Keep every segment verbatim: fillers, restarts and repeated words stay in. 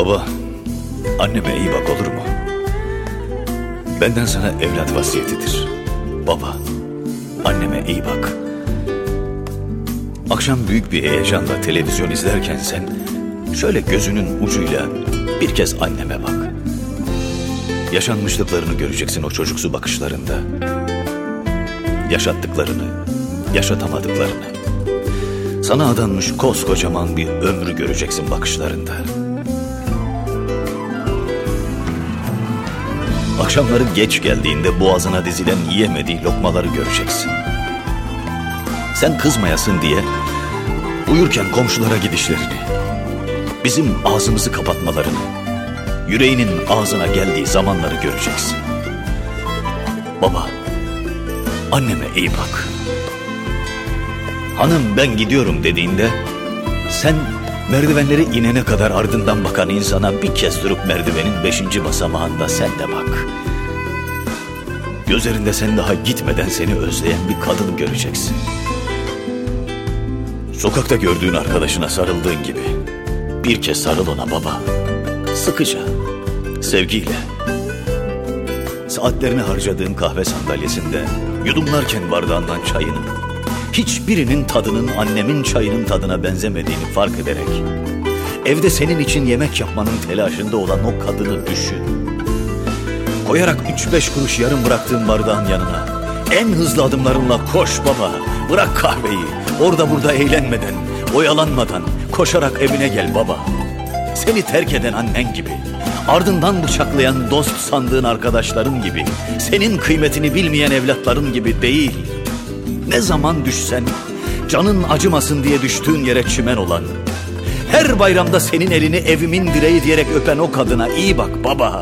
Baba, anneme iyi bak, olur mu? Benden sana evlat vasiyetidir. Baba, anneme iyi bak. Akşam büyük bir heyecanla televizyon izlerken sen şöyle gözünün ucuyla bir kez anneme bak. Yaşanmışlıklarını göreceksin o çocuksu bakışlarında. Yaşattıklarını, yaşatamadıklarını. Sana adanmış koskocaman bir ömrü göreceksin bakışlarında. Akşamları geç geldiğinde boğazına dizilen yiyemediği lokmaları göreceksin. Sen kızmayasın diye uyurken komşulara gidişlerini, bizim ağzımızı kapatmalarını, yüreğinin ağzına geldiği zamanları göreceksin. Baba, anneme iyi bak. Hanım ben gidiyorum dediğinde sen merdivenleri inene kadar ardından bakan insana bir kez durup merdivenin beşinci basamağında sen de bak. Gözlerinde sen daha gitmeden seni özleyen bir kadın göreceksin. Sokakta gördüğün arkadaşına sarıldığın gibi bir kez sarıl ona baba. Sıkıca, sevgiyle. Saatlerini harcadığın kahve sandalyesinde yudumlarken bardağından çayını, hiçbirinin tadının annemin çayının tadına benzemediğini fark ederek, evde senin için yemek yapmanın telaşında olan o kadını düşün. Koyarak üç beş kuruş yarım bıraktığın bardağın yanına en hızlı adımlarınla koş baba. Bırak kahveyi, orada burada eğlenmeden, oyalanmadan koşarak evine gel baba. Seni terk eden annen gibi, ardından bıçaklayan dost sandığın arkadaşların gibi, senin kıymetini bilmeyen evlatların gibi değil. Ne zaman düşsen, canın acımasın diye düştüğün yere çimen olan, her bayramda senin elini evimin direği diyerek öpen o kadına iyi bak baba.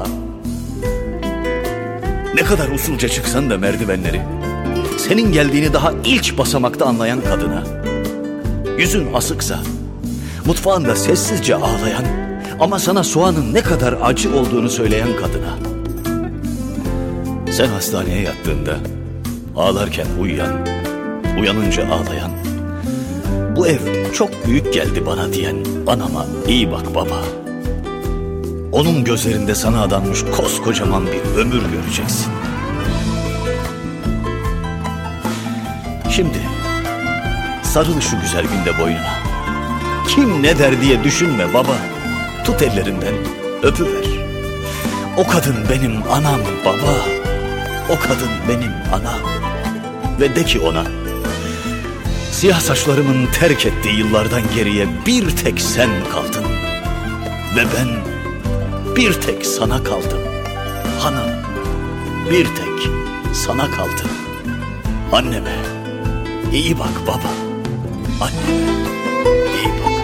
Ne kadar usulca çıksan da merdivenleri, senin geldiğini daha ilk basamakta anlayan kadına, yüzün asıksa, mutfağında sessizce ağlayan ama sana soğanın ne kadar acı olduğunu söyleyen kadına, sen hastaneye yattığında ağlarken uyuyan, uyanınca ağlayan, bu ev çok büyük geldi bana diyen anama iyi bak baba. Onun gözlerinde sana adanmış koskocaman bir ömür göreceksin. Şimdi sarıl şu güzel günde boynuna. Kim ne der diye düşünme baba. Tut ellerinden, öpüver. O kadın benim anam baba. O kadın benim anam. Ve de ki ona, siyah saçlarımın terk ettiği yıllardan geriye bir tek sen kaldın. Ve ben bir tek sana kaldım. Hanım, bir tek sana kaldım. Anneme iyi bak baba. Anneme iyi bak.